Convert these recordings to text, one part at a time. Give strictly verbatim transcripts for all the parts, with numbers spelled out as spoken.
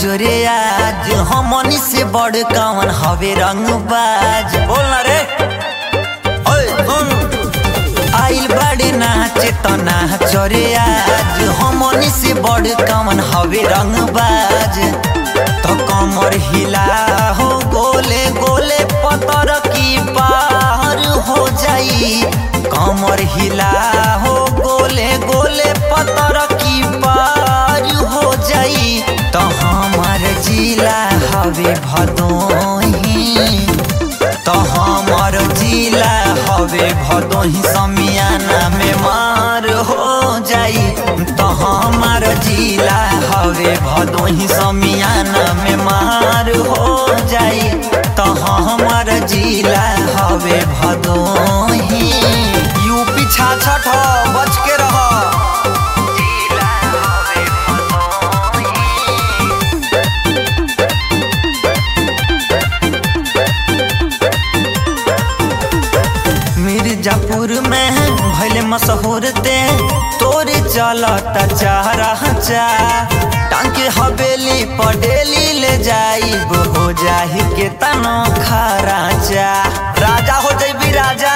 जोरे आज हमनी से बड़ कौन हवे रंगबाज। बोल ना रे ओए सुन आइल बड़े नाचे तो नाच रे आज हमनी से बड़ कौन हवे रंगबाज। तो कमर हिला हो गोले गोले पतर की पार हो जाई। कमर हिला हो गोले गोले पतर की पार हो जाई। तो हमार जिला हवे भदोही तो हमार जिला हवे भदोही समियाना में मार हो जाई। तो हमार जिला हवे भदोही समियाना में मार हो जाई। तो हमार जिला हवे भदोही यूपी छाछठ बच के रह। मिर्जापुर में भले मशहूर ते तोरे चलता चारा चा टांके हवेली पडेली ले जाइब हो जाहि के तनो खराचा। राजा हो जाइबी राजा।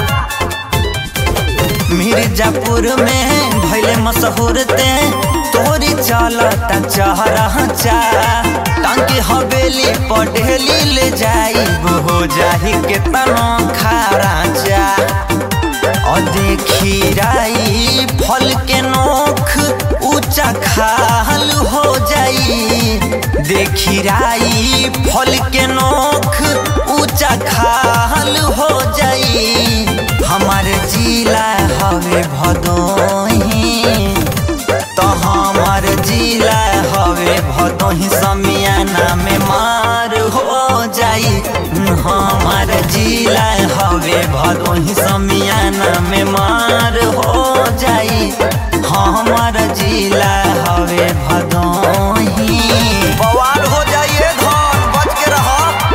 मिर्जापुर में भले मशहूर ते तोरे चलता चारा चा टांके हवेली पडेली ले जाइब हो जाहि के तनो खराचा। और देखी राई फल के नोख ऊंचा खाल हो जाई। देखी राई फल के नोख ऊंचा खाल हो जाई। हमारे जिला हवे भदोही तो हमार जिला हवे भदोही समियाना में मार हो जाई। हमार जिला हवे भदोही समियाना में मार हो जाई। हमार जिला हवे भदोही बवाल हो जाइए धन बच के रहो।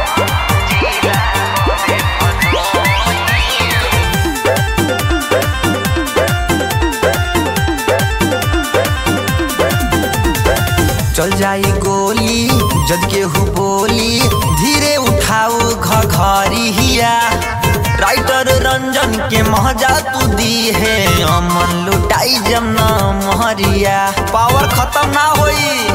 चल जाई गोली जद के हु बोली धीरे उठाऊ घघरी हिया। राइटर रंजन के महजा तू दी है अमन लुटाई जमना महरिया। पावर खत्म ना होई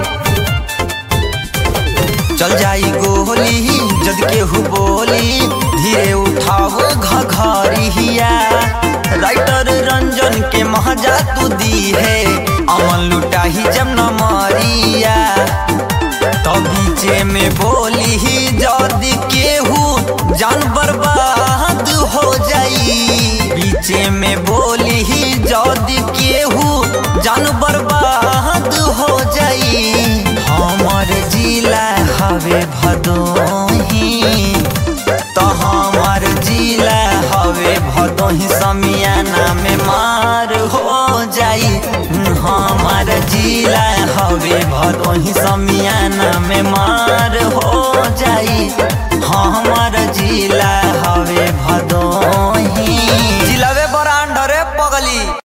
चल जाई गोली जद के हु बोली धीरे उठाऊ घघरी हिया। राइटर रंजन के महजा तू दी है अमन लुटाई जमना मरिया। तो बीचे में बोली ही जदी केहू जान बर्बाद हो जाई। बीचे में बोली ही जदी केहू जान बर्बाद हो जाई। हमार जिला हवे भदोही तो हमार जिला हवे भदोही समियाना में मार हो जाई। हमार जिला हवे भदोही समियाना में मार हो जाई। हमार जिला हवे भदोही जिलावे बरांडरे पगली।